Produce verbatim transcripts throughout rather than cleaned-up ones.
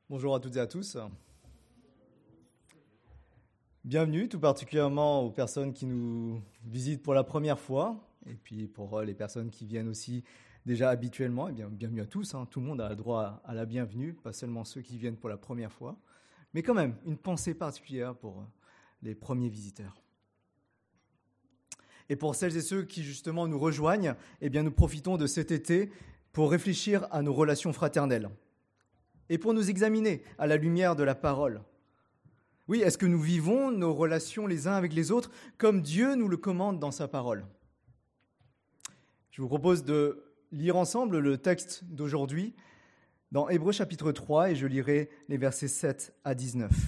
Bonjour à toutes et à tous. Bienvenue tout particulièrement aux personnes qui nous visitent pour la première fois et puis pour les personnes qui viennent aussi déjà habituellement. Eh bien, bienvenue à tous, hein. Tout le monde a le droit à la bienvenue, pas seulement ceux qui viennent pour la première fois, mais quand même une pensée particulière pour les premiers visiteurs. Et pour celles et ceux qui justement nous rejoignent, eh bien, nous profitons de cet été pour réfléchir à nos relations fraternelles. Et pour nous examiner à la lumière de la parole. Oui, est-ce que nous vivons nos relations les uns avec les autres comme Dieu nous le commande dans sa parole ? Je vous propose de lire ensemble le texte d'aujourd'hui dans Hébreux chapitre trois et je lirai les versets sept à dix-neuf.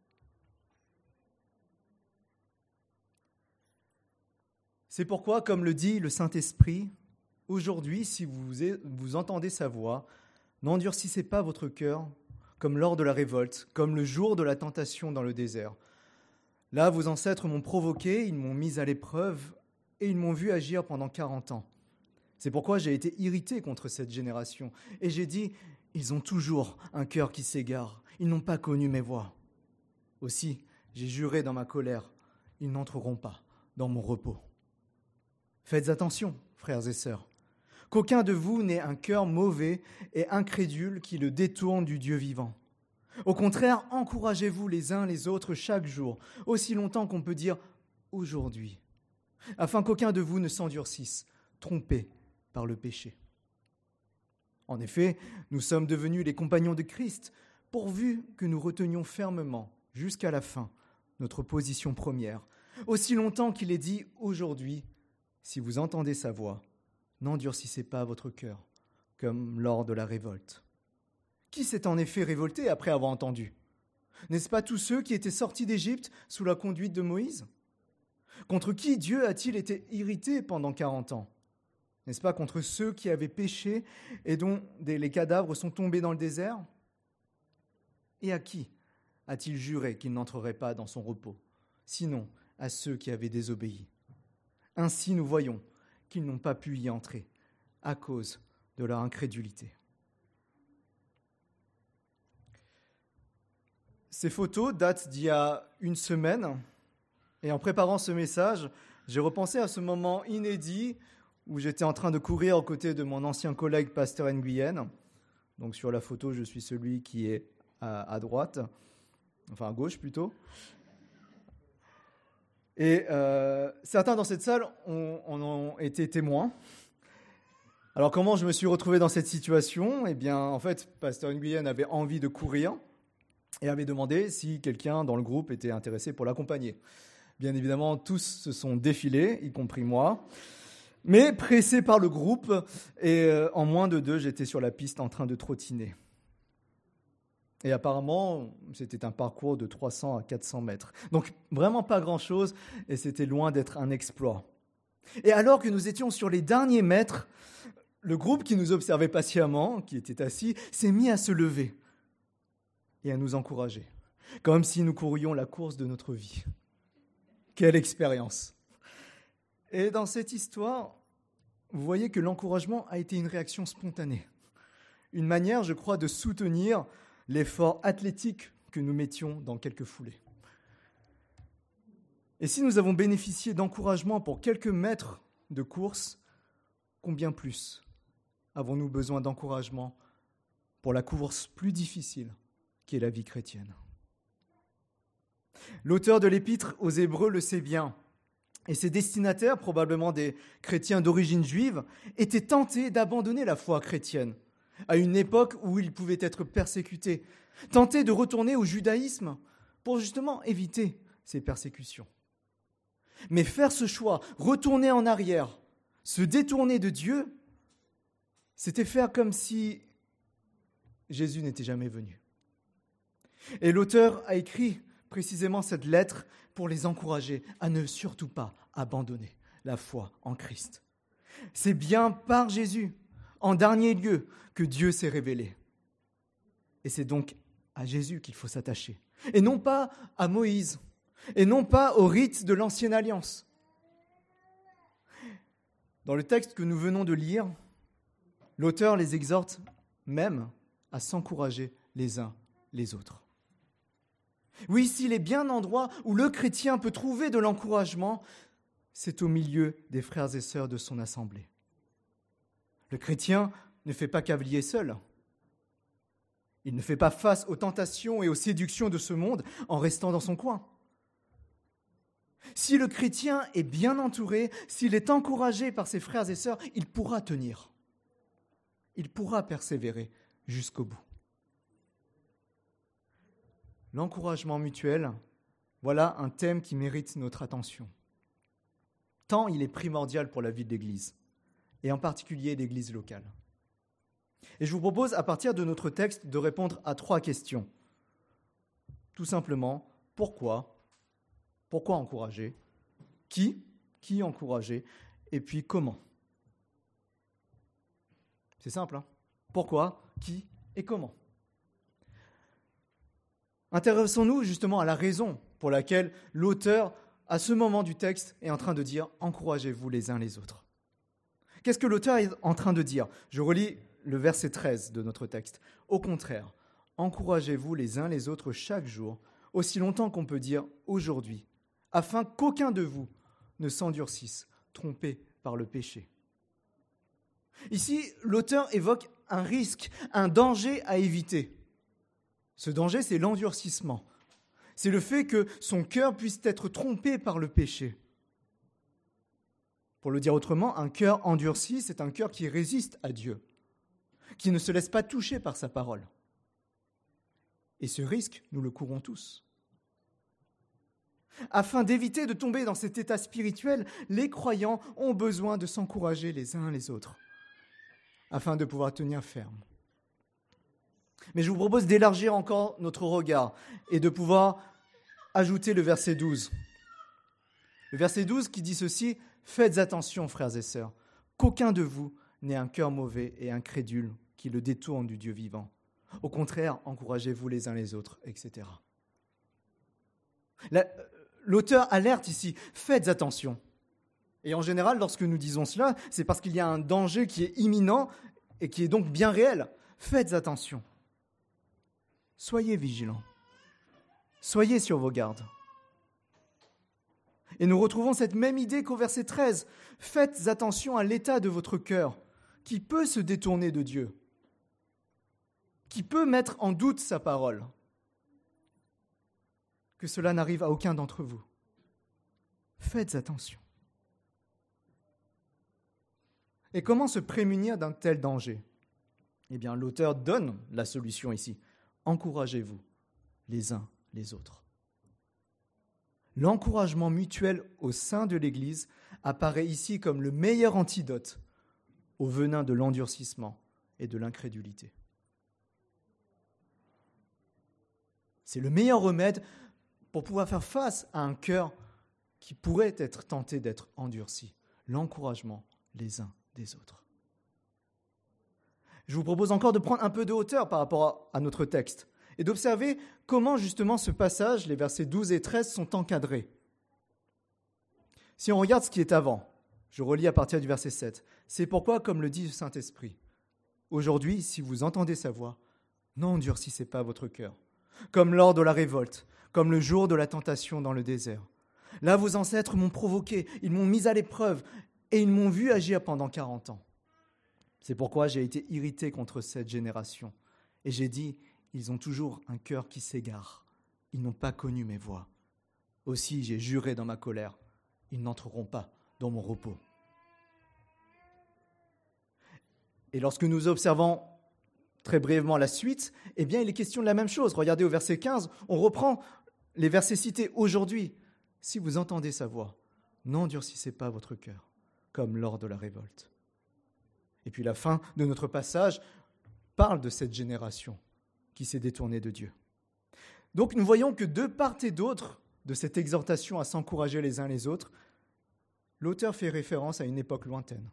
C'est pourquoi, comme le dit le Saint-Esprit, aujourd'hui, si vous, vous entendez sa voix, n'endurcissez pas votre cœur comme lors de la révolte, comme le jour de la tentation dans le désert. Là, vos ancêtres m'ont provoqué, ils m'ont mis à l'épreuve et ils m'ont vu agir pendant quarante ans. C'est pourquoi j'ai été irrité contre cette génération et j'ai dit, ils ont toujours un cœur qui s'égare, ils n'ont pas connu mes voies. Aussi, j'ai juré dans ma colère, ils n'entreront pas dans mon repos. Faites attention, frères et sœurs. Qu'aucun de vous n'ait un cœur mauvais et incrédule qui le détourne du Dieu vivant. Au contraire, encouragez-vous les uns les autres chaque jour, aussi longtemps qu'on peut dire « aujourd'hui », afin qu'aucun de vous ne s'endurcisse, trompé par le péché. En effet, nous sommes devenus les compagnons de Christ, pourvu que nous retenions fermement, jusqu'à la fin, notre position première, aussi longtemps qu'il est dit « aujourd'hui », si vous entendez sa voix, n'endurcissez pas votre cœur, comme lors de la révolte. Qui s'est en effet révolté après avoir entendu ? N'est-ce pas tous ceux qui étaient sortis d'Égypte sous la conduite de Moïse ? Contre qui Dieu a-t-il été irrité pendant quarante ans ? N'est-ce pas contre ceux qui avaient péché et dont les cadavres sont tombés dans le désert ? Et à qui a-t-il juré qu'il n'entrerait pas dans son repos ? Sinon à ceux qui avaient désobéi. Ainsi nous voyons qu'ils n'ont pas pu y entrer à cause de leur incrédulité. Ces photos datent d'il y a une semaine, et en préparant ce message, j'ai repensé à ce moment inédit où j'étais en train de courir aux côtés de mon ancien collègue Pasteur Nguyen. Donc sur la photo, je suis celui qui est à, à droite, enfin à gauche plutôt. Et euh, certains dans cette salle ont, en ont été témoins. Alors comment je me suis retrouvé dans cette situation ? Eh bien, en fait, Pasteur Nguyen avait envie de courir et avait demandé si quelqu'un dans le groupe était intéressé pour l'accompagner. Bien évidemment, tous se sont défilés, y compris moi. Mais pressé par le groupe, et euh, en moins de deux, j'étais sur la piste en train de trottiner. Et apparemment, c'était un parcours de trois cents à quatre cents mètres. Donc, vraiment pas grand-chose, et c'était loin d'être un exploit. Et alors que nous étions sur les derniers mètres, le groupe qui nous observait patiemment, qui était assis, s'est mis à se lever et à nous encourager, comme si nous courions la course de notre vie. Quelle expérience! Et dans cette histoire, vous voyez que l'encouragement a été une réaction spontanée. Une manière, je crois, de soutenir l'effort athlétique que nous mettions dans quelques foulées. Et si nous avons bénéficié d'encouragement pour quelques mètres de course, combien plus avons-nous besoin d'encouragement pour la course plus difficile qu'est la vie chrétienne ? L'auteur de l'épître aux Hébreux le sait bien, et ses destinataires, probablement des chrétiens d'origine juive, étaient tentés d'abandonner la foi chrétienne à une époque où ils pouvaient être persécutés, tentés de retourner au judaïsme pour justement éviter ces persécutions. Mais faire ce choix, retourner en arrière, se détourner de Dieu, c'était faire comme si Jésus n'était jamais venu. Et l'auteur a écrit précisément cette lettre pour les encourager à ne surtout pas abandonner la foi en Christ. C'est bien par Jésus, en dernier lieu, que Dieu s'est révélé. Et c'est donc à Jésus qu'il faut s'attacher, et non pas à Moïse, et non pas au rite de l'ancienne alliance. Dans le texte que nous venons de lire, l'auteur les exhorte même à s'encourager les uns les autres. Oui, s'il est bien un endroit où le chrétien peut trouver de l'encouragement, c'est au milieu des frères et sœurs de son assemblée. Le chrétien ne fait pas cavalier seul. Il ne fait pas face aux tentations et aux séductions de ce monde en restant dans son coin. Si le chrétien est bien entouré, s'il est encouragé par ses frères et sœurs, il pourra tenir. Il pourra persévérer jusqu'au bout. L'encouragement mutuel, voilà un thème qui mérite notre attention. Tant il est primordial pour la vie de l'Église, et en particulier l'Église locale. Et je vous propose, à partir de notre texte, de répondre à trois questions. Tout simplement, pourquoi ? Pourquoi encourager ? Qui ? Qui encourager ? Et puis comment ? C'est simple, hein ? Pourquoi ? Qui ? Et comment ? Intéressons-nous justement à la raison pour laquelle l'auteur, à ce moment du texte, est en train de dire « encouragez-vous les uns les autres ». Qu'est-ce que l'auteur est en train de dire ? Je relis le verset treize de notre texte. « Au contraire, encouragez-vous les uns les autres chaque jour, aussi longtemps qu'on peut dire « aujourd'hui », afin qu'aucun de vous ne s'endurcisse, trompé par le péché. » Ici, l'auteur évoque un risque, un danger à éviter. Ce danger, c'est l'endurcissement. C'est le fait que son cœur puisse être trompé par le péché. Pour le dire autrement, un cœur endurci, c'est un cœur qui résiste à Dieu, qui ne se laisse pas toucher par sa parole. Et ce risque, nous le courons tous. Afin d'éviter de tomber dans cet état spirituel, les croyants ont besoin de s'encourager les uns les autres, afin de pouvoir tenir ferme. Mais je vous propose d'élargir encore notre regard et de pouvoir ajouter le verset douze. Le verset douze qui dit ceci, « Faites attention, frères et sœurs, qu'aucun de vous n'ait un cœur mauvais et incrédule qui le détourne du Dieu vivant. Au contraire, encouragez-vous les uns les autres, et cetera » La, L'auteur alerte ici, « Faites attention ». Et en général, lorsque nous disons cela, c'est parce qu'il y a un danger qui est imminent et qui est donc bien réel. Faites attention. Soyez vigilants. Soyez sur vos gardes. Et nous retrouvons cette même idée qu'au verset treize. Faites attention à l'état de votre cœur, qui peut se détourner de Dieu, qui peut mettre en doute sa parole. Que cela n'arrive à aucun d'entre vous. Faites attention. Et comment se prémunir d'un tel danger ? Eh bien, l'auteur donne la solution ici. Encouragez-vous les uns les autres. L'encouragement mutuel au sein de l'Église apparaît ici comme le meilleur antidote au venin de l'endurcissement et de l'incrédulité. C'est le meilleur remède pour pouvoir faire face à un cœur qui pourrait être tenté d'être endurci. L'encouragement les uns des autres. Je vous propose encore de prendre un peu de hauteur par rapport à notre texte et d'observer comment justement ce passage, les versets douze et treize, sont encadrés. Si on regarde ce qui est avant, je relis à partir du verset sept. « C'est pourquoi, comme le dit le Saint-Esprit, aujourd'hui, si vous entendez sa voix, n'endurcissez pas votre cœur, comme lors de la révolte, comme le jour de la tentation dans le désert. Là, vos ancêtres m'ont provoqué, ils m'ont mis à l'épreuve et ils m'ont vu agir pendant quarante ans. C'est pourquoi j'ai été irrité contre cette génération. Et j'ai dit, ils ont toujours un cœur qui s'égare. Ils n'ont pas connu mes voies. Aussi, j'ai juré dans ma colère, ils n'entreront pas dans mon repos. » Et lorsque nous observons très brièvement la suite, eh bien, il est question de la même chose. Regardez au verset quinze, on reprend les versets cités aujourd'hui. « Si vous entendez sa voix, n'endurcissez pas votre cœur, comme lors de la révolte. » Et puis la fin de notre passage parle de cette génération qui s'est détournée de Dieu. Donc nous voyons que de part et d'autre de cette exhortation à s'encourager les uns les autres, l'auteur fait référence à une époque lointaine.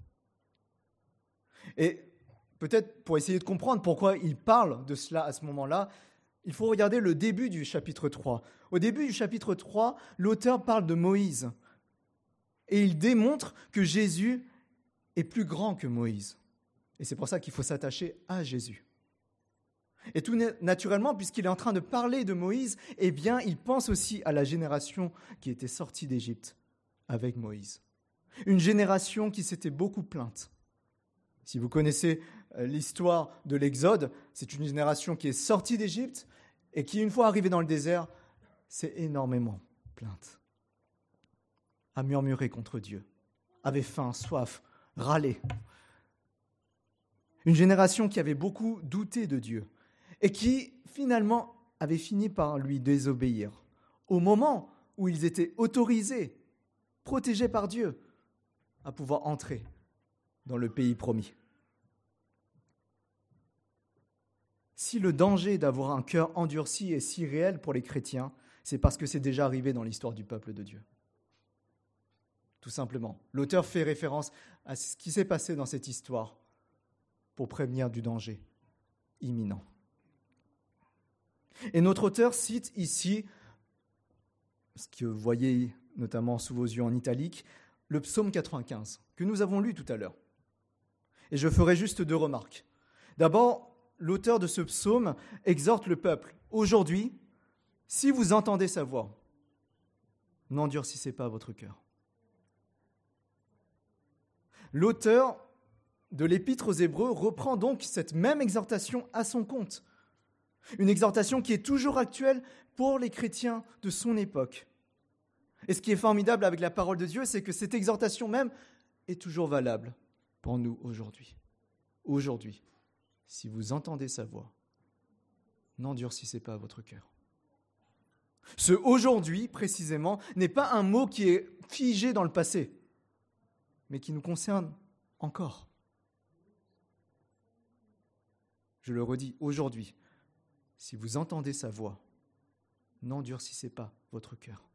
Et peut-être pour essayer de comprendre pourquoi il parle de cela à ce moment-là, il faut regarder le début du chapitre trois. Au début du chapitre trois, l'auteur parle de Moïse et il démontre que Jésus est plus grand que Moïse. Et c'est pour ça qu'il faut s'attacher à Jésus. Et tout naturellement, puisqu'il est en train de parler de Moïse, eh bien, il pense aussi à la génération qui était sortie d'Égypte avec Moïse. Une génération qui s'était beaucoup plainte. Si vous connaissez l'histoire de l'Exode, c'est une génération qui est sortie d'Égypte et qui, une fois arrivée dans le désert, s'est énormément plainte, a murmuré contre Dieu, avait faim, soif, râlé. Une génération qui avait beaucoup douté de Dieu et qui, finalement, avait fini par lui désobéir au moment où ils étaient autorisés, protégés par Dieu, à pouvoir entrer dans le pays promis. Si le danger d'avoir un cœur endurci est si réel pour les chrétiens, c'est parce que c'est déjà arrivé dans l'histoire du peuple de Dieu. Tout simplement. L'auteur fait référence à ce qui s'est passé dans cette histoire pour prévenir du danger imminent. Et notre auteur cite ici, ce que vous voyez notamment sous vos yeux en italique, le psaume quatre-vingt-quinze, que nous avons lu tout à l'heure. Et je ferai juste deux remarques. D'abord, l'auteur de ce psaume exhorte le peuple. Aujourd'hui, si vous entendez sa voix, n'endurcissez pas votre cœur. L'auteur de l'Épître aux Hébreux reprend donc cette même exhortation à son compte. Une exhortation qui est toujours actuelle pour les chrétiens de son époque. Et ce qui est formidable avec la parole de Dieu, c'est que cette exhortation même est toujours valable pour nous aujourd'hui. Aujourd'hui, si vous entendez sa voix, n'endurcissez pas votre cœur. Ce « aujourd'hui », précisément, n'est pas un mot qui est figé dans le passé, mais qui nous concerne encore. Je le redis, aujourd'hui, si vous entendez sa voix, n'endurcissez pas votre cœur.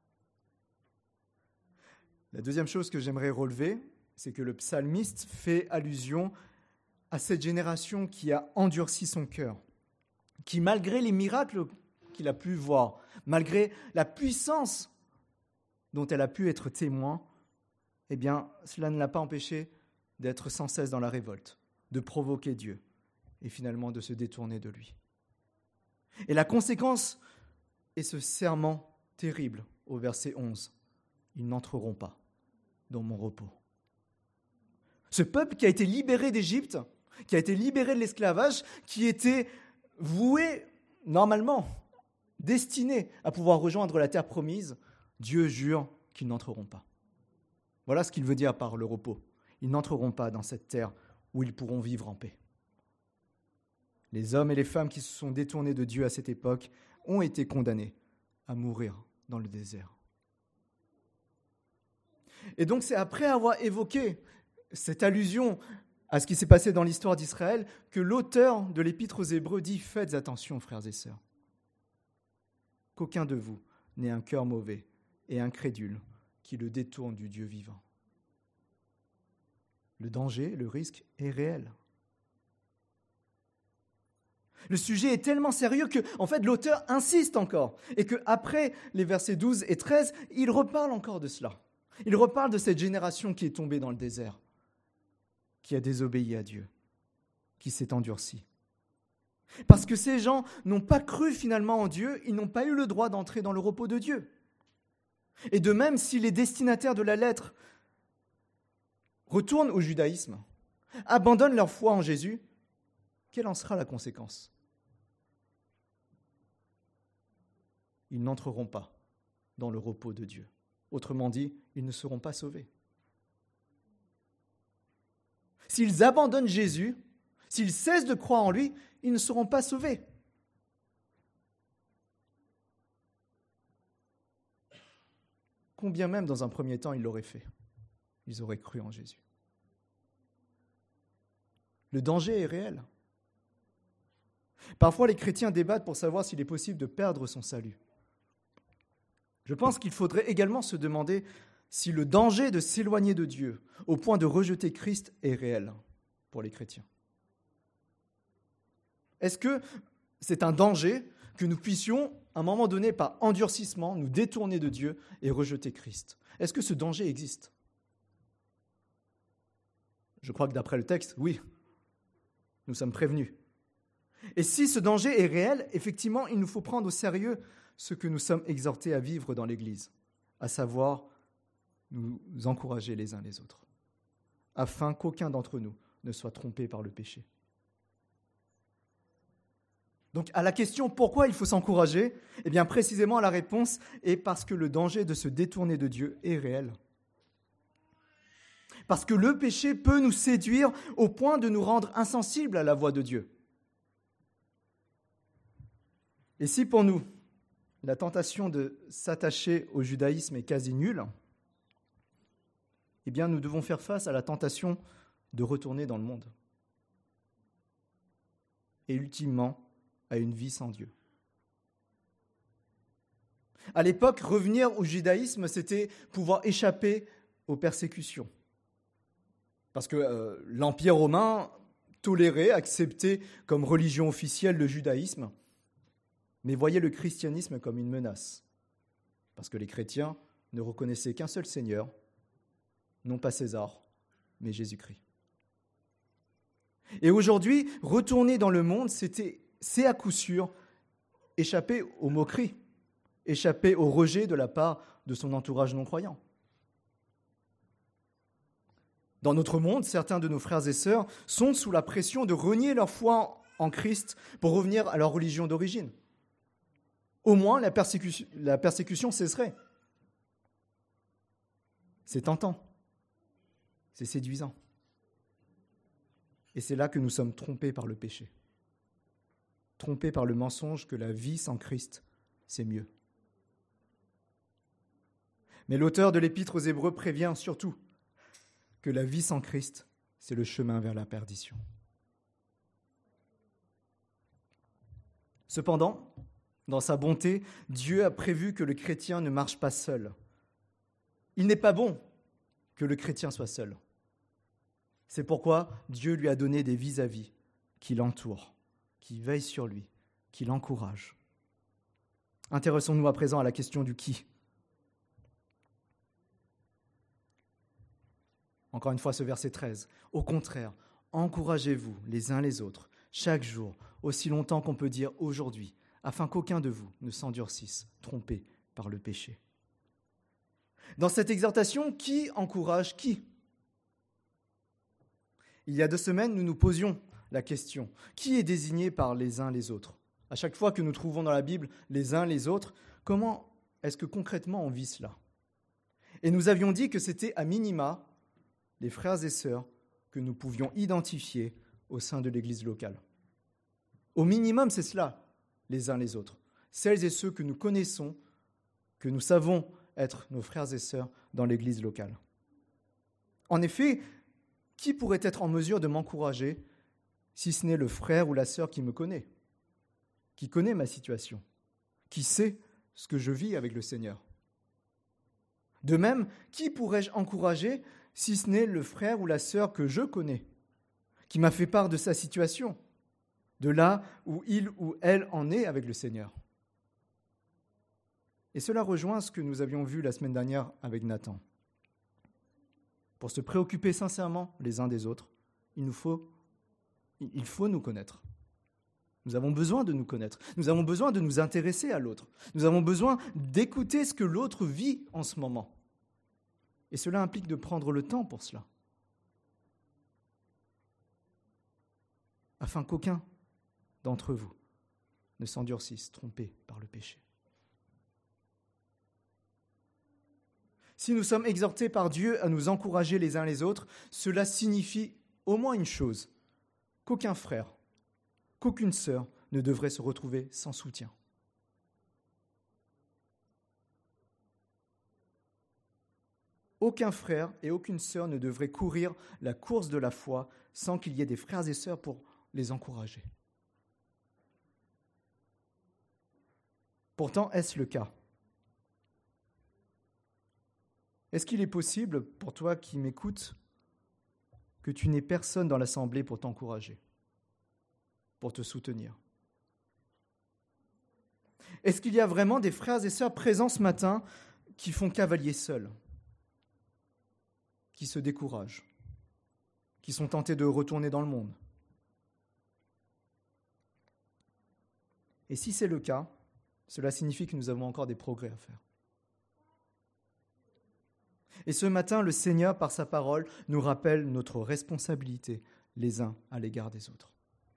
La deuxième chose que j'aimerais relever, c'est que le psalmiste fait allusion à cette génération qui a endurci son cœur, qui, malgré les miracles qu'il a pu voir, malgré la puissance dont elle a pu être témoin, eh bien, cela ne l'a pas empêché d'être sans cesse dans la révolte, de provoquer Dieu et finalement de se détourner de lui. Et la conséquence est ce serment terrible au verset onze. Ils n'entreront pas dans mon repos. Ce peuple qui a été libéré d'Égypte, qui a été libéré de l'esclavage, qui était voué, normalement, destiné à pouvoir rejoindre la terre promise, Dieu jure qu'ils n'entreront pas. Voilà ce qu'il veut dire par le repos. Ils n'entreront pas dans cette terre où ils pourront vivre en paix. Les hommes et les femmes qui se sont détournés de Dieu à cette époque ont été condamnés à mourir dans le désert. Et donc c'est après avoir évoqué cette allusion à ce qui s'est passé dans l'histoire d'Israël que l'auteur de l'Épître aux Hébreux dit « Faites attention, frères et sœurs, qu'aucun de vous n'ait un cœur mauvais et incrédule qui le détourne du Dieu vivant. » Le danger, le risque est réel. Le sujet est tellement sérieux que, en fait, l'auteur insiste encore et qu'après les versets douze et treize, il reparle encore de cela. Il reparle de cette génération qui est tombée dans le désert, qui a désobéi à Dieu, qui s'est endurcie. Parce que ces gens n'ont pas cru finalement en Dieu, ils n'ont pas eu le droit d'entrer dans le repos de Dieu. Et de même, si les destinataires de la lettre retournent au judaïsme, abandonnent leur foi en Jésus, quelle en sera la conséquence ? Ils n'entreront pas dans le repos de Dieu. Autrement dit, ils ne seront pas sauvés. S'ils abandonnent Jésus, s'ils cessent de croire en lui, ils ne seront pas sauvés. Combien même dans un premier temps ils l'auraient fait, ils auraient cru en Jésus. Le danger est réel. Parfois, les chrétiens débattent pour savoir s'il est possible de perdre son salut. Je pense qu'il faudrait également se demander si le danger de s'éloigner de Dieu au point de rejeter Christ est réel pour les chrétiens. Est-ce que c'est un danger que nous puissions, à un moment donné, par endurcissement, nous détourner de Dieu et rejeter Christ ? Est-ce que ce danger existe ? Je crois que d'après le texte, oui, nous sommes prévenus. Et si ce danger est réel, effectivement, il nous faut prendre au sérieux ce que nous sommes exhortés à vivre dans l'Église, à savoir nous encourager les uns les autres, afin qu'aucun d'entre nous ne soit trompé par le péché. Donc à la question pourquoi il faut s'encourager, eh bien précisément la réponse est parce que le danger de se détourner de Dieu est réel. Parce que le péché peut nous séduire au point de nous rendre insensibles à la voix de Dieu. Et si pour nous, la tentation de s'attacher au judaïsme est quasi nulle, eh bien nous devons faire face à la tentation de retourner dans le monde. Et ultimement, à une vie sans Dieu. À l'époque, revenir au judaïsme, c'était pouvoir échapper aux persécutions. Parce que euh, l'Empire romain tolérait, acceptait comme religion officielle le judaïsme, mais voyait le christianisme comme une menace. Parce que les chrétiens ne reconnaissaient qu'un seul Seigneur, non pas César, mais Jésus-Christ. Et aujourd'hui, retourner dans le monde, c'était, c'est à coup sûr échapper aux moqueries, échapper au rejet de la part de son entourage non-croyant. Dans notre monde, certains de nos frères et sœurs sont sous la pression de renier leur foi en Christ pour revenir à leur religion d'origine. Au moins, la persécution, la persécution cesserait. C'est tentant, c'est séduisant. Et c'est là que nous sommes trompés par le péché. Trompés par le mensonge que la vie sans Christ, c'est mieux. Mais l'auteur de l'Épître aux Hébreux prévient surtout que la vie sans Christ, c'est le chemin vers la perdition. Cependant, dans sa bonté, Dieu a prévu que le chrétien ne marche pas seul. Il n'est pas bon que le chrétien soit seul. C'est pourquoi Dieu lui a donné des vis-à-vis qui l'entourent, qui veillent sur lui, qui l'encouragent. Intéressons-nous à présent à la question du qui. Encore une fois, ce verset treize. Au contraire, encouragez-vous les uns les autres, chaque jour, aussi longtemps qu'on peut dire aujourd'hui, afin qu'aucun de vous ne s'endurcisse, trompé par le péché. Dans cette exhortation, qui encourage qui ? Il y a deux semaines, nous nous posions la question, qui est désigné par les uns les autres ? À chaque fois que nous trouvons dans la Bible les uns les autres, comment est-ce que concrètement on vit cela ? Et nous avions dit que c'était à minima les frères et sœurs que nous pouvions identifier au sein de l'Église locale. Au minimum, c'est cela, les uns les autres. Celles et ceux que nous connaissons, que nous savons être nos frères et sœurs dans l'Église locale. En effet, qui pourrait être en mesure de m'encourager si ce n'est le frère ou la sœur qui me connaît, qui connaît ma situation, qui sait ce que je vis avec le Seigneur ? De même, qui pourrais-je encourager si ce n'est le frère ou la sœur que je connais, qui m'a fait part de sa situation, de là où il ou elle en est avec le Seigneur. Et cela rejoint ce que nous avions vu la semaine dernière avec Nathan. Pour se préoccuper sincèrement les uns des autres, il nous faut, il faut nous connaître. Nous avons besoin de nous connaître. Nous avons besoin de nous intéresser à l'autre. Nous avons besoin d'écouter ce que l'autre vit en ce moment. Et cela implique de prendre le temps pour cela. Afin qu'aucun d'entre vous ne s'endurcisse, trompé par le péché. Si nous sommes exhortés par Dieu à nous encourager les uns les autres, cela signifie au moins une chose, qu'aucun frère, qu'aucune sœur ne devrait se retrouver sans soutien. Aucun frère et aucune sœur ne devrait courir la course de la foi sans qu'il y ait des frères et sœurs pour les encourager. Pourtant, est-ce le cas ? Est-ce qu'il est possible pour toi qui m'écoutes que tu n'aies personne dans l'assemblée pour t'encourager, pour te soutenir ? Est-ce qu'il y a vraiment des frères et sœurs présents ce matin qui font cavalier seuls, qui se découragent, qui sont tentés de retourner dans le monde ? Et si c'est le cas, cela signifie que nous avons encore des progrès à faire. Et ce matin, le Seigneur, par sa parole, nous rappelle notre responsabilité les uns à l'égard des autres.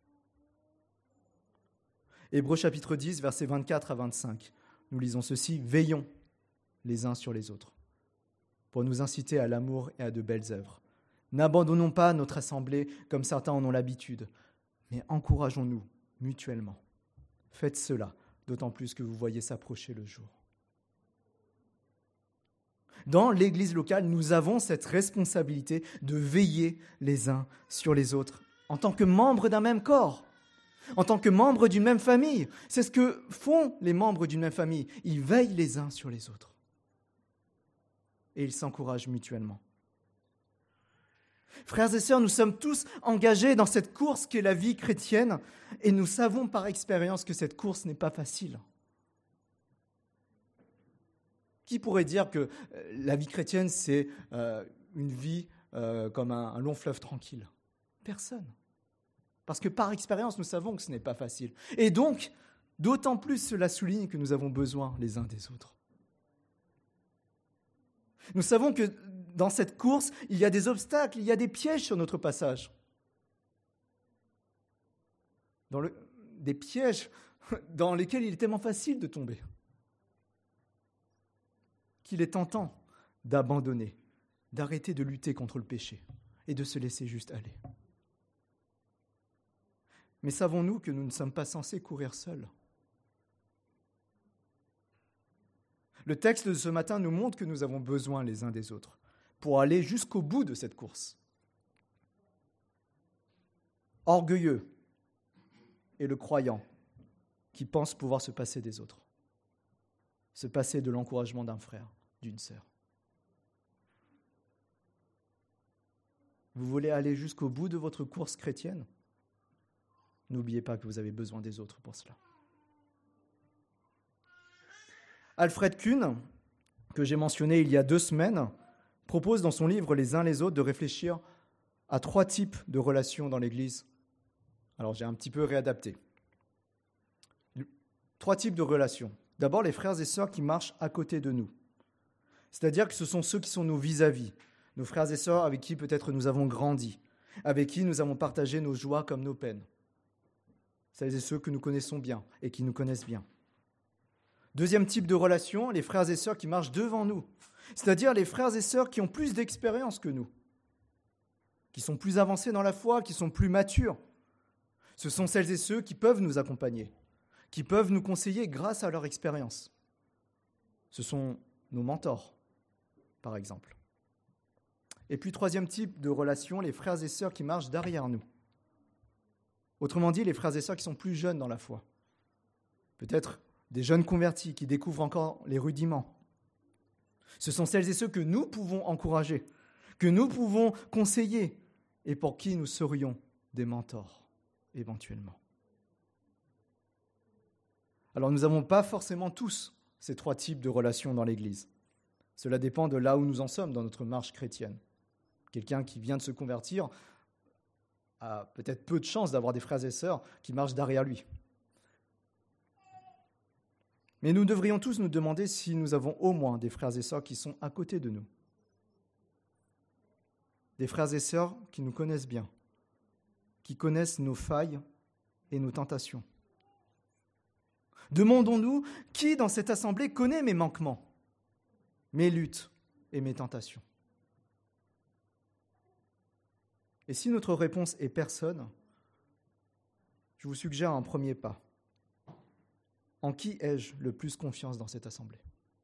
Hébreux chapitre dix, versets vingt-quatre à vingt-cinq. Nous lisons ceci: « Veillons les uns sur les autres, pour nous inciter à l'amour et à de belles œuvres. N'abandonnons pas notre assemblée comme certains en ont l'habitude, mais encourageons-nous mutuellement. Faites cela, d'autant plus que vous voyez s'approcher le jour. » Dans l'Église locale, nous avons cette responsabilité de veiller les uns sur les autres en tant que membres d'un même corps, en tant que membres d'une même famille. C'est ce que font les membres d'une même famille. Ils veillent les uns sur les autres et ils s'encouragent mutuellement. Frères et sœurs, nous sommes tous engagés dans cette course qu'est la vie chrétienne et nous savons par expérience que cette course n'est pas facile. Qui pourrait dire que la vie chrétienne, c'est euh, une vie euh, comme un, un long fleuve tranquille? Personne. Parce que par expérience, nous savons que ce n'est pas facile. Et donc, d'autant plus cela souligne que nous avons besoin les uns des autres. Nous savons que dans cette course, il y a des obstacles, il y a des pièges sur notre passage. Dans le, des pièges dans lesquels il est tellement facile de tomber, qu'il est tentant d'abandonner, d'arrêter de lutter contre le péché et de se laisser juste aller. Mais savons-nous que nous ne sommes pas censés courir seuls? Le texte de ce matin nous montre que nous avons besoin les uns des autres pour aller jusqu'au bout de cette course. Orgueilleux est le croyant qui pense pouvoir se passer des autres, se passer de l'encouragement d'un frère, d'une sœur. Vous voulez aller jusqu'au bout de votre course chrétienne? N'oubliez pas que vous avez besoin des autres pour cela. Alfred Kuhn, que j'ai mentionné il y a deux semaines, propose dans son livre « Les uns les autres » de réfléchir à trois types de relations dans l'Église. Alors j'ai un petit peu réadapté. Trois types de relations. D'abord, les frères et sœurs qui marchent à côté de nous. C'est-à-dire que ce sont ceux qui sont nos vis-à-vis, nos frères et sœurs avec qui peut-être nous avons grandi, avec qui nous avons partagé nos joies comme nos peines. Celles et ceux que nous connaissons bien et qui nous connaissent bien. Deuxième type de relation, les frères et sœurs qui marchent devant nous, c'est-à-dire les frères et sœurs qui ont plus d'expérience que nous, qui sont plus avancés dans la foi, qui sont plus matures. Ce sont celles et ceux qui peuvent nous accompagner, qui peuvent nous conseiller grâce à leur expérience. Ce sont nos mentors, par exemple. Et puis, troisième type de relation, les frères et sœurs qui marchent derrière nous. Autrement dit, les frères et sœurs qui sont plus jeunes dans la foi. Peut-être des jeunes convertis qui découvrent encore les rudiments. Ce sont celles et ceux que nous pouvons encourager, que nous pouvons conseiller et pour qui nous serions des mentors, éventuellement. Alors, nous n'avons pas forcément tous ces trois types de relations dans l'Église. Cela dépend de là où nous en sommes dans notre marche chrétienne. Quelqu'un qui vient de se convertir a peut-être peu de chances d'avoir des frères et sœurs qui marchent derrière lui. Mais nous devrions tous nous demander si nous avons au moins des frères et sœurs qui sont à côté de nous. Des frères et sœurs qui nous connaissent bien, qui connaissent nos failles et nos tentations. Demandons-nous qui dans cette assemblée connaît mes manquements, mes luttes et mes tentations. Et si notre réponse est personne, je vous suggère un premier pas. En qui ai-je le plus confiance dans cette assemblée?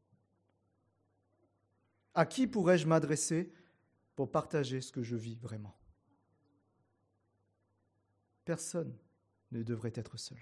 À qui pourrais-je m'adresser pour partager ce que je vis vraiment? Personne ne devrait être seul.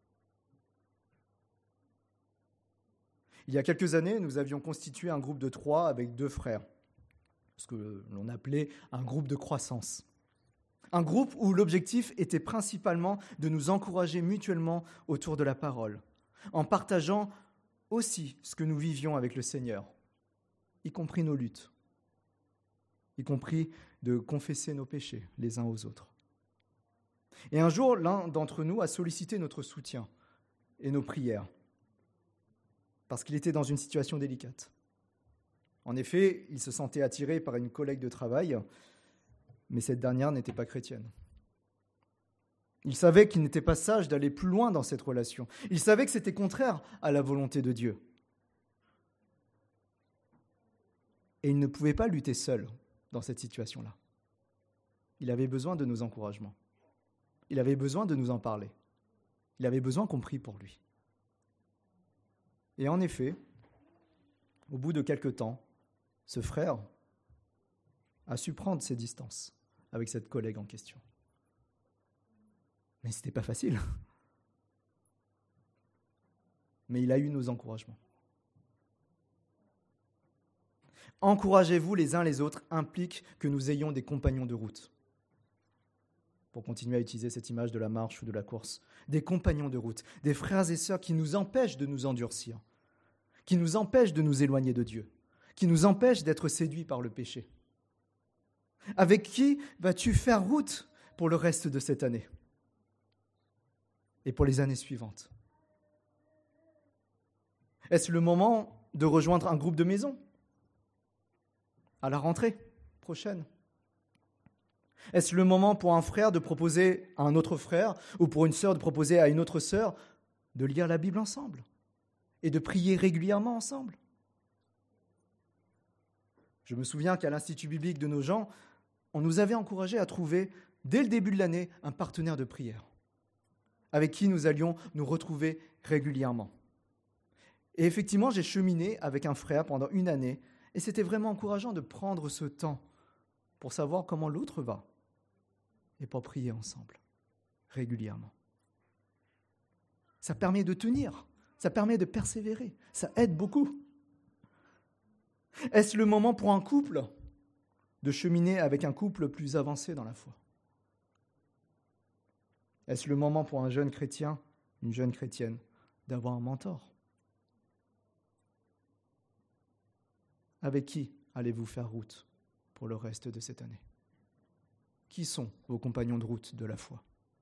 Il y a quelques années, nous avions constitué un groupe de trois avec deux frères, ce que l'on appelait un groupe de croissance. Un groupe où l'objectif était principalement de nous encourager mutuellement autour de la parole, en partageant aussi ce que nous vivions avec le Seigneur, y compris nos luttes, y compris de confesser nos péchés les uns aux autres. Et un jour, l'un d'entre nous a sollicité notre soutien et nos prières, parce qu'il était dans une situation délicate. En effet, il se sentait attiré par une collègue de travail, mais cette dernière n'était pas chrétienne. Il savait qu'il n'était pas sage d'aller plus loin dans cette relation. Il savait que c'était contraire à la volonté de Dieu. Et il ne pouvait pas lutter seul dans cette situation-là. Il avait besoin de nos encouragements. Il avait besoin de nous en parler. Il avait besoin qu'on prie pour lui. Et en effet, au bout de quelque temps, ce frère a su prendre ses distances avec cette collègue en question. Mais ce n'était pas facile. Mais il a eu nos encouragements. Encouragez-vous les uns les autres implique que nous ayons des compagnons de route. Pour continuer à utiliser cette image de la marche ou de la course. Des compagnons de route, des frères et sœurs qui nous empêchent de nous endurcir, qui nous empêchent de nous éloigner de Dieu, qui nous empêchent d'être séduits par le péché. Avec qui vas-tu faire route pour le reste de cette année et pour les années suivantes? Est-ce le moment de rejoindre un groupe de maison à la rentrée prochaine? Est-ce le moment pour un frère de proposer à un autre frère ou pour une sœur de proposer à une autre sœur de lire la Bible ensemble et de prier régulièrement ensemble? Je me souviens qu'à l'Institut biblique de Nogent, on nous avait encouragés à trouver, dès le début de l'année, un partenaire de prière avec qui nous allions nous retrouver régulièrement. Et effectivement, j'ai cheminé avec un frère pendant une année et c'était vraiment encourageant de prendre ce temps pour savoir comment l'autre va et pour prier ensemble, régulièrement. Ça permet de tenir, ça permet de persévérer, ça aide beaucoup. Est-ce le moment pour un couple de cheminer avec un couple plus avancé dans la foi? Est-ce le moment pour un jeune chrétien, une jeune chrétienne, d'avoir un mentor? Avec qui allez-vous faire route pour le reste de cette année? Qui sont vos compagnons de route de la foi?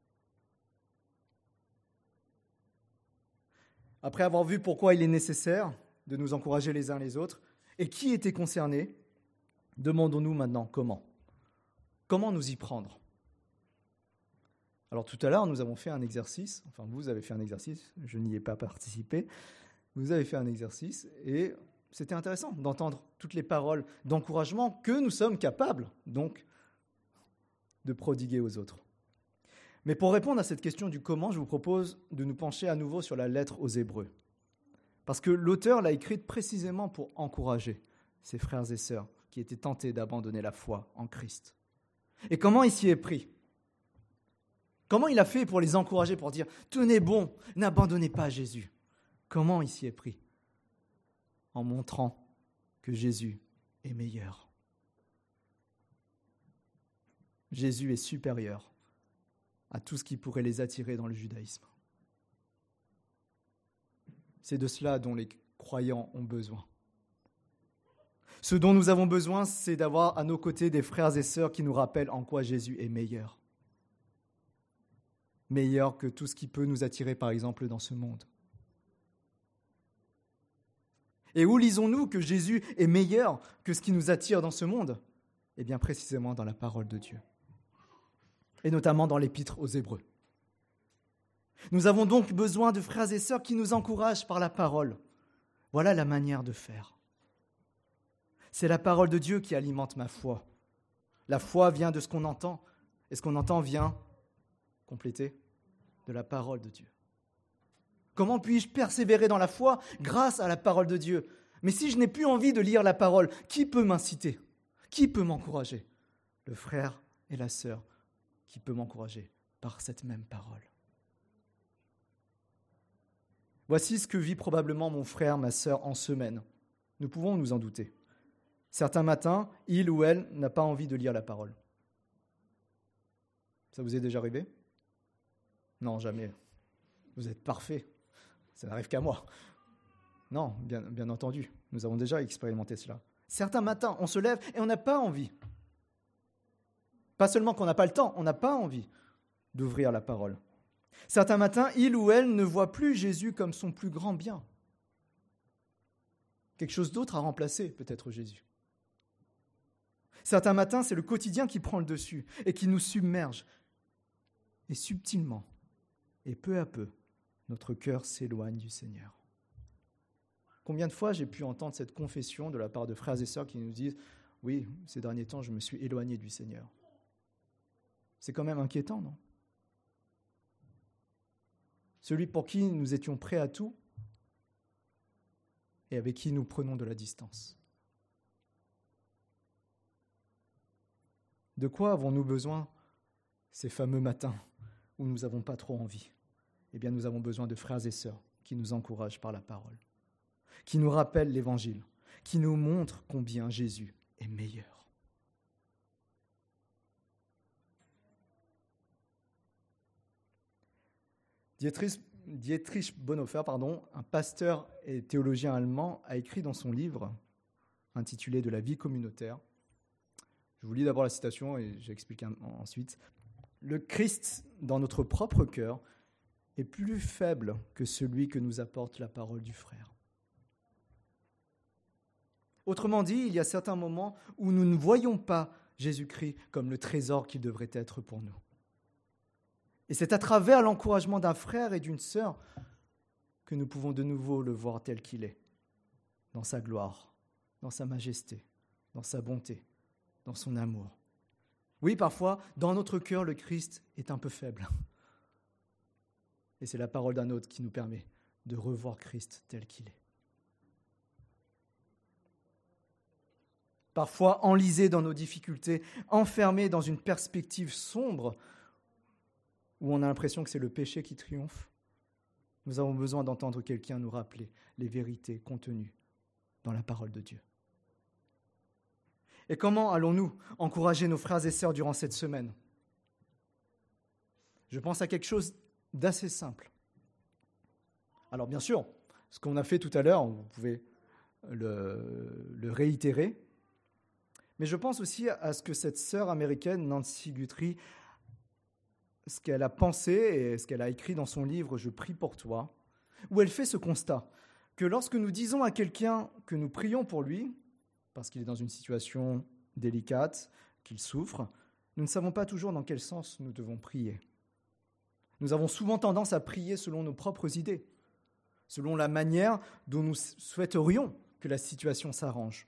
Après avoir vu pourquoi il est nécessaire de nous encourager les uns les autres et qui était concerné, demandons-nous maintenant comment. Comment nous y prendre? Alors tout à l'heure, nous avons fait un exercice, enfin vous avez fait un exercice, je n'y ai pas participé, vous avez fait un exercice et c'était intéressant d'entendre toutes les paroles d'encouragement que nous sommes capables donc de prodiguer aux autres. Mais pour répondre à cette question du comment, je vous propose de nous pencher à nouveau sur la lettre aux Hébreux. Parce que l'auteur l'a écrite précisément pour encourager ses frères et sœurs qui étaient tentés d'abandonner la foi en Christ. Et comment il s'y est pris? Comment il a fait pour les encourager, pour dire « Tenez bon, n'abandonnez pas Jésus ». Comment il s'y est pris? En montrant que Jésus est meilleur. Jésus est supérieur à tout ce qui pourrait les attirer dans le judaïsme. C'est de cela dont les croyants ont besoin. Ce dont nous avons besoin, c'est d'avoir à nos côtés des frères et sœurs qui nous rappellent en quoi Jésus est meilleur. Meilleur que tout ce qui peut nous attirer, par exemple, dans ce monde. Et où lisons-nous que Jésus est meilleur que ce qui nous attire dans ce monde? Eh bien, précisément dans la parole de Dieu. Et notamment dans l'épître aux Hébreux. Nous avons donc besoin de frères et sœurs qui nous encouragent par la parole. Voilà la manière de faire. C'est la parole de Dieu qui alimente ma foi. La foi vient de ce qu'on entend, et ce qu'on entend vient compléter de la parole de Dieu. Comment puis-je persévérer dans la foi grâce à la parole de Dieu? Mais si je n'ai plus envie de lire la parole, qui peut m'inciter? Qui peut m'encourager? Le frère et la sœur qui peut m'encourager par cette même parole. Voici ce que vit probablement mon frère, ma sœur en semaine. Nous pouvons nous en douter. Certains matins, il ou elle n'a pas envie de lire la parole. Ça vous est déjà arrivé? Non, jamais. Vous êtes parfait. Ça n'arrive qu'à moi. Non, bien, bien entendu. Nous avons déjà expérimenté cela. Certains matins, on se lève et on n'a pas envie. Pas seulement qu'on n'a pas le temps, on n'a pas envie d'ouvrir la parole. Certains matins, il ou elle ne voit plus Jésus comme son plus grand bien. Quelque chose d'autre a remplacé peut-être Jésus. Certains matins, c'est le quotidien qui prend le dessus et qui nous submerge. Et subtilement, et peu à peu, notre cœur s'éloigne du Seigneur. Combien de fois j'ai pu entendre cette confession de la part de frères et sœurs qui nous disent « Oui, ces derniers temps, je me suis éloigné du Seigneur. » C'est quand même inquiétant, non ? Celui pour qui nous étions prêts à tout et avec qui nous prenons de la distance. De quoi avons-nous besoin ces fameux matins où nous n'avons pas trop envie ? Eh bien, nous avons besoin de frères et sœurs qui nous encouragent par la parole, qui nous rappellent l'Évangile, qui nous montrent combien Jésus est meilleur. Dietrich, Dietrich Bonhoeffer, pardon, un pasteur et théologien allemand, a écrit dans son livre intitulé « De la vie communautaire ». Je vous lis d'abord la citation et j'explique ensuite. « Le Christ, dans notre propre cœur, est plus faible que celui que nous apporte la parole du frère. » Autrement dit, il y a certains moments où nous ne voyons pas Jésus-Christ comme le trésor qu'il devrait être pour nous. Et c'est à travers l'encouragement d'un frère et d'une sœur que nous pouvons de nouveau le voir tel qu'il est, dans sa gloire, dans sa majesté, dans sa bonté, dans son amour. Oui, parfois, dans notre cœur, le Christ est un peu faible. Et c'est la parole d'un autre qui nous permet de revoir Christ tel qu'il est. Parfois enlisés dans nos difficultés, enfermés dans une perspective sombre, où on a l'impression que c'est le péché qui triomphe, nous avons besoin d'entendre quelqu'un nous rappeler les vérités contenues dans la parole de Dieu. Et comment allons-nous encourager nos frères et sœurs durant cette semaine ? Je pense à quelque chose d'assez simple. Alors bien sûr, ce qu'on a fait tout à l'heure, vous pouvez le, le réitérer, mais je pense aussi à ce que cette sœur américaine, Nancy Guthrie, ce qu'elle a pensé et ce qu'elle a écrit dans son livre « Je prie pour toi », où elle fait ce constat, que lorsque nous disons à quelqu'un que nous prions pour lui, parce qu'il est dans une situation délicate, qu'il souffre, nous ne savons pas toujours dans quel sens nous devons prier. Nous avons souvent tendance à prier selon nos propres idées, selon la manière dont nous souhaiterions que la situation s'arrange.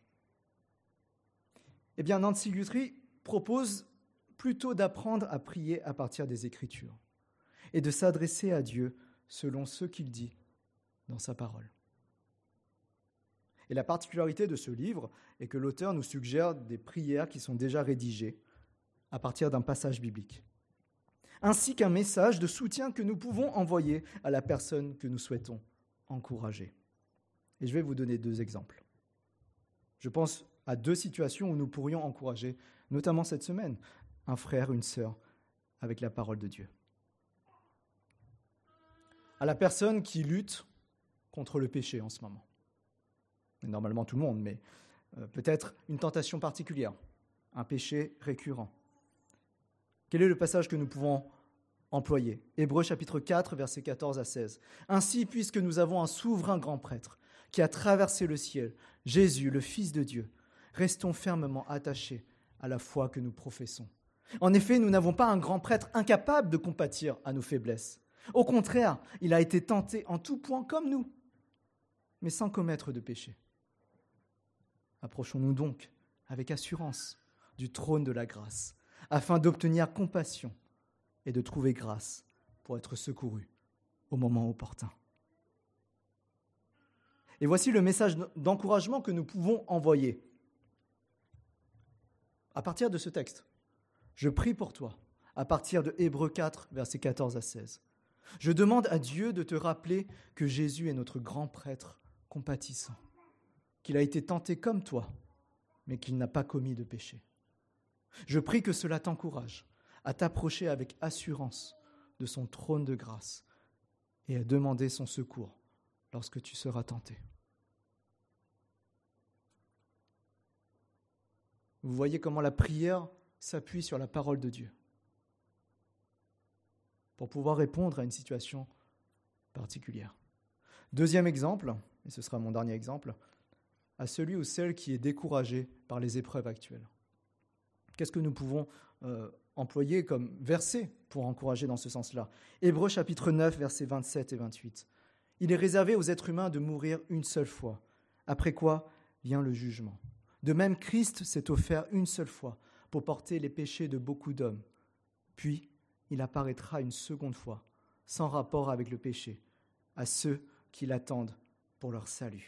Eh bien, Nancy Guthrie propose plutôt d'apprendre à prier à partir des Écritures et de s'adresser à Dieu selon ce qu'il dit dans sa parole. Et la particularité de ce livre est que l'auteur nous suggère des prières qui sont déjà rédigées à partir d'un passage biblique, ainsi qu'un message de soutien que nous pouvons envoyer à la personne que nous souhaitons encourager. Et je vais vous donner deux exemples. Je pense à deux situations où nous pourrions encourager, notamment cette semaine, un frère, une sœur, avec la parole de Dieu. À la personne qui lutte contre le péché en ce moment. Normalement tout le monde, mais euh, peut-être une tentation particulière, un péché récurrent. Quel est le passage que nous pouvons employer ? Hébreux chapitre quatre, versets quatorze à seize. « Ainsi, puisque nous avons un souverain grand prêtre qui a traversé le ciel, Jésus, le Fils de Dieu, restons fermement attachés à la foi que nous professons. En effet, nous n'avons pas un grand prêtre incapable de compatir à nos faiblesses. Au contraire, il a été tenté en tout point comme nous, mais sans commettre de péché. Approchons-nous donc avec assurance du trône de la grâce, afin d'obtenir compassion et de trouver grâce pour être secourus au moment opportun. » Et voici le message d'encouragement que nous pouvons envoyer à partir de ce texte. Je prie pour toi, à partir de Hébreux quatre, versets quatorze à seize. Je demande à Dieu de te rappeler que Jésus est notre grand prêtre compatissant, qu'il a été tenté comme toi, mais qu'il n'a pas commis de péché. Je prie que cela t'encourage à t'approcher avec assurance de son trône de grâce et à demander son secours lorsque tu seras tenté. Vous voyez comment la prière s'appuie sur la parole de Dieu. pour pouvoir répondre à une situation particulière. Deuxième exemple, et ce sera mon dernier exemple, à celui ou celle qui est découragé par les épreuves actuelles. Qu'est-ce que nous pouvons euh, employer comme verset pour encourager dans ce sens-là? Hébreux chapitre neuf, versets vingt-sept et vingt-huit. Il est réservé aux êtres humains de mourir une seule fois, après quoi vient le jugement. De même, Christ s'est offert une seule fois pour porter les péchés de beaucoup d'hommes. Puis, il apparaîtra une seconde fois, sans rapport avec le péché, à ceux qui l'attendent pour leur salut.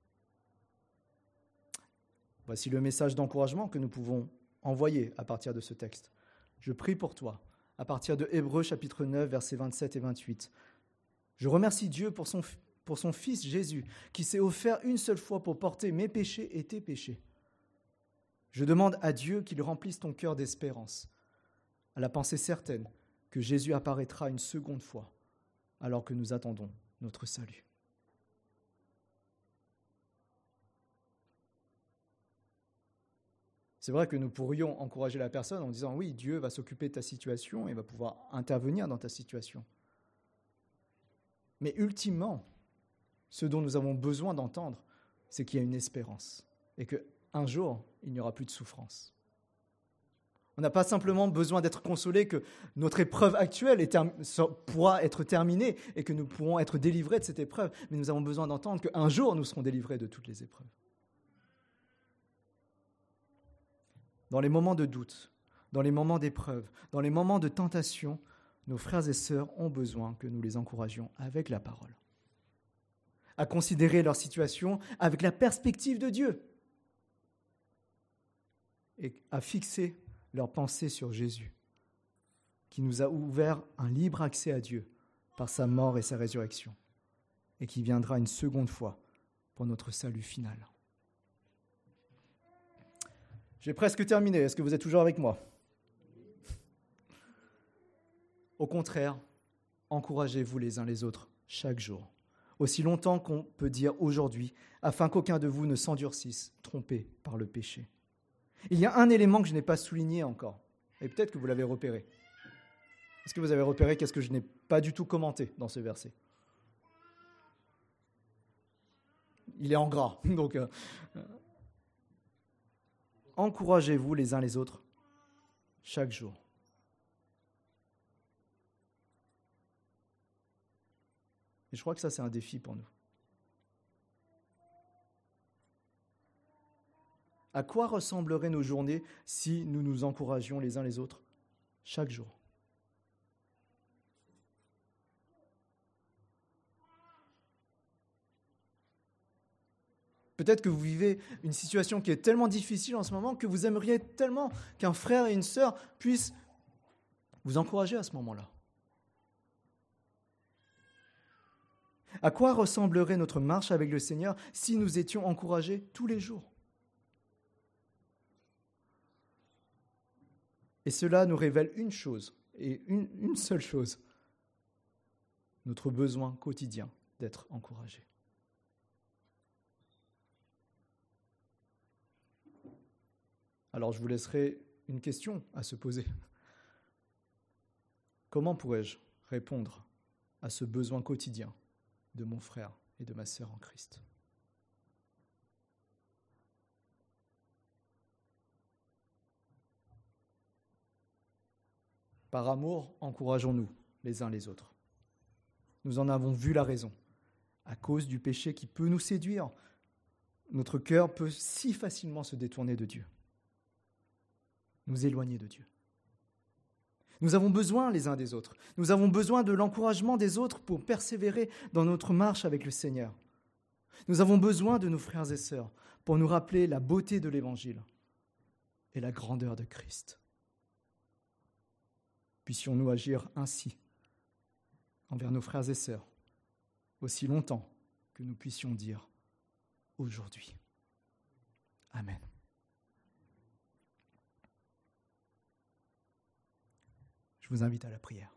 Voici le message d'encouragement que nous pouvons envoyer à partir de ce texte. Je prie pour toi, à partir de Hébreux chapitre neuf, versets vingt-sept et vingt-huit. Je remercie Dieu pour son, pour son Fils Jésus, qui s'est offert une seule fois pour porter mes péchés et tes péchés. Je demande à Dieu qu'il remplisse ton cœur d'espérance, à la pensée certaine que Jésus apparaîtra une seconde fois, alors que nous attendons notre salut. C'est vrai que nous pourrions encourager la personne en disant « Oui, Dieu va s'occuper de ta situation et va pouvoir intervenir dans ta situation. » Mais ultimement, ce dont nous avons besoin d'entendre, c'est qu'il y a une espérance et qu'un jour, il n'y aura plus de souffrance. On n'a pas simplement besoin d'être consolé que notre épreuve actuelle est term- pourra être terminée et que nous pourrons être délivrés de cette épreuve, mais nous avons besoin d'entendre qu'un jour, nous serons délivrés de toutes les épreuves. Dans les moments de doute, dans les moments d'épreuve, dans les moments de tentation, nos frères et sœurs ont besoin que nous les encouragions avec la parole, à considérer leur situation avec la perspective de Dieu et à fixer leur pensée sur Jésus, qui nous a ouvert un libre accès à Dieu par sa mort et sa résurrection, et qui viendra une seconde fois pour notre salut final. J'ai presque terminé. Est-ce que vous êtes toujours avec moi? Au contraire, encouragez-vous les uns les autres chaque jour, aussi longtemps qu'on peut dire aujourd'hui, afin qu'aucun de vous ne s'endurcisse, trompé par le péché. Il y a un élément que je n'ai pas souligné encore, et peut-être que vous l'avez repéré. Est-ce que vous avez repéré qu'est-ce que je n'ai pas du tout commenté dans ce verset? Il est en gras, donc... Euh, encouragez-vous les uns les autres chaque jour. Et je crois que ça, c'est un défi pour nous. À quoi ressembleraient nos journées si nous nous encouragions les uns les autres chaque jour? Peut-être que vous vivez une situation qui est tellement difficile en ce moment que vous aimeriez tellement qu'un frère et une sœur puissent vous encourager à ce moment-là. À quoi ressemblerait notre marche avec le Seigneur si nous étions encouragés tous les jours? Et cela nous révèle une chose, et une, une seule chose, notre besoin quotidien d'être encouragés. Alors je vous laisserai une question à se poser. Comment pourrais-je répondre à ce besoin quotidien de mon frère et de ma sœur en Christ? Par amour, encourageons-nous les uns les autres. Nous en avons vu la raison. À cause du péché qui peut nous séduire, notre cœur peut si facilement se détourner de Dieu, nous éloigner de Dieu. Nous avons besoin les uns des autres. Nous avons besoin de l'encouragement des autres pour persévérer dans notre marche avec le Seigneur. Nous avons besoin de nos frères et sœurs pour nous rappeler la beauté de l'Évangile et la grandeur de Christ. Puissions-nous agir ainsi envers nos frères et sœurs, aussi longtemps que nous puissions dire aujourd'hui. Amen. Je vous invite à la prière.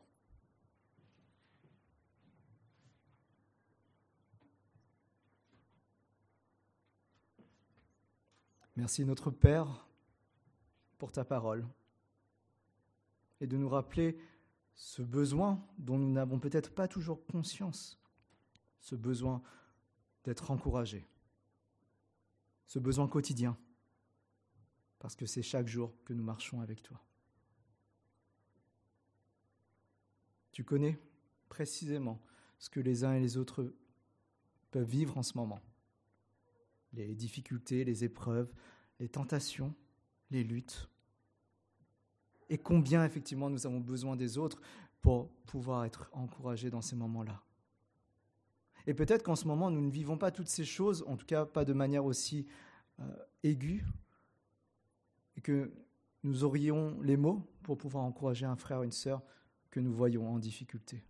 Merci notre Père pour ta parole et de nous rappeler ce besoin dont nous n'avons peut-être pas toujours conscience, ce besoin d'être encouragé, ce besoin quotidien, parce que c'est chaque jour que nous marchons avec toi. Tu connais précisément ce que les uns et les autres peuvent vivre en ce moment. Les difficultés, les épreuves, les tentations, les luttes. Et combien effectivement nous avons besoin des autres pour pouvoir être encouragés dans ces moments-là. Et peut-être qu'en ce moment, nous ne vivons pas toutes ces choses, en tout cas pas de manière aussi euh, aiguë, et que nous aurions les mots pour pouvoir encourager un frère ou une sœur que nous voyons en difficulté.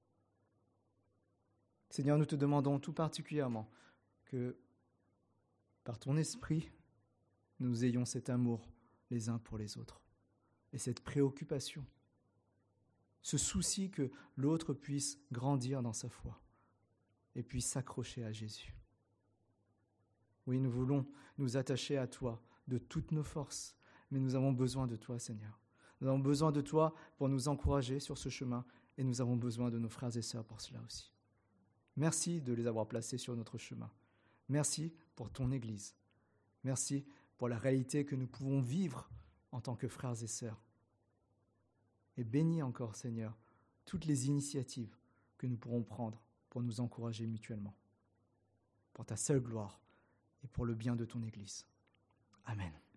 Seigneur, nous te demandons tout particulièrement que, par ton esprit, nous ayons cet amour les uns pour les autres, et cette préoccupation, ce souci que l'autre puisse grandir dans sa foi et puisse s'accrocher à Jésus. Oui, nous voulons nous attacher à toi de toutes nos forces, mais nous avons besoin de toi, Seigneur. Nous avons besoin de toi pour nous encourager sur ce chemin, et nous avons besoin de nos frères et sœurs pour cela aussi. Merci de les avoir placés sur notre chemin. Merci pour ton Église. Merci pour la réalité que nous pouvons vivre en tant que frères et sœurs. Et bénis encore, Seigneur, toutes les initiatives que nous pourrons prendre pour nous encourager mutuellement, pour ta seule gloire et pour le bien de ton Église. Amen.